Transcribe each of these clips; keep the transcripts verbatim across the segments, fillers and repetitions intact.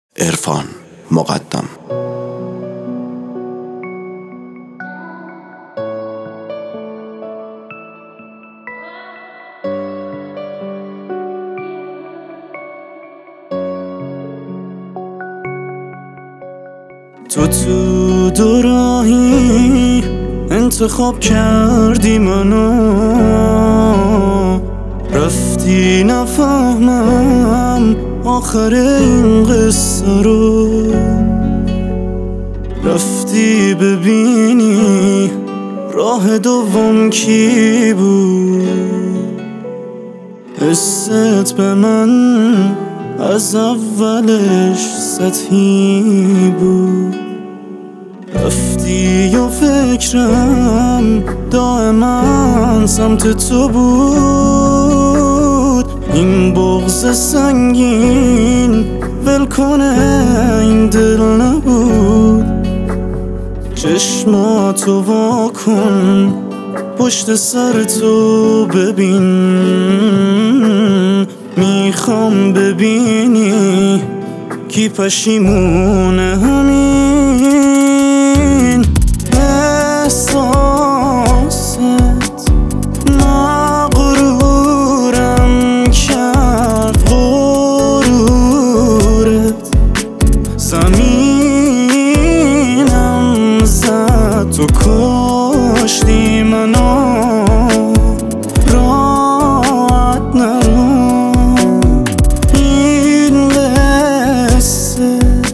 عرفان مقدم. تو تو دو راهی انتخاب کردی منو، رفتی نفهمم آخر این قصه رو، رفتی ببینی راه دوم کی بود. حست به من از اولش سطحی بود، رفتی و فکرم دائما سمت تو بود. این بغض سنگین ول کنه این دل نبود. چشماتو وا کن پشت سر تو ببین، میخوام ببینی کی پشیمونه همین احساست. مغرورم کرد غرورت، زمینم زد تو کشتی منو. راحت نرو این قصه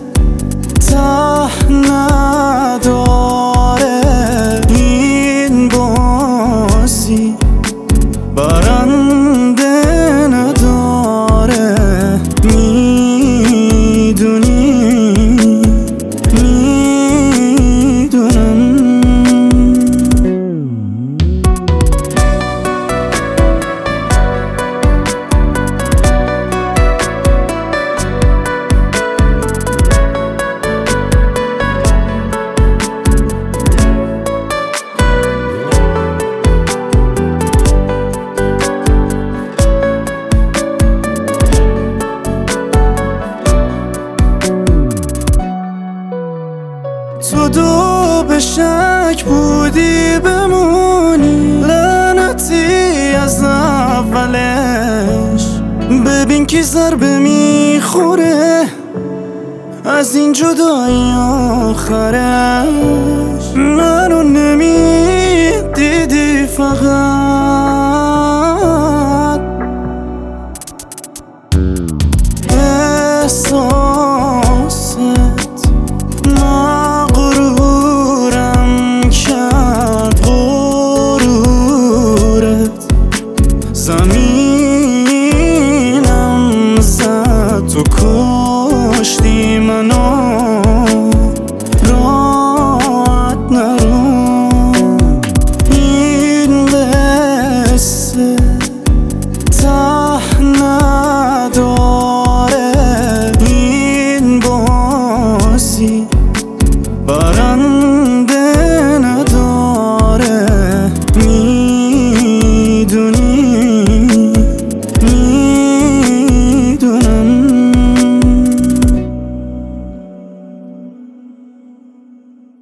ته نداره، این بازی برنده نداره. میدونی میدونم تو دو به شک بودی بمونی، لعنتی از اولش. ببین کی ضربه میخوره از این جدایی آخرش. منو نمیدیدی فقط احساست. زمینم زد تو کشتی منو.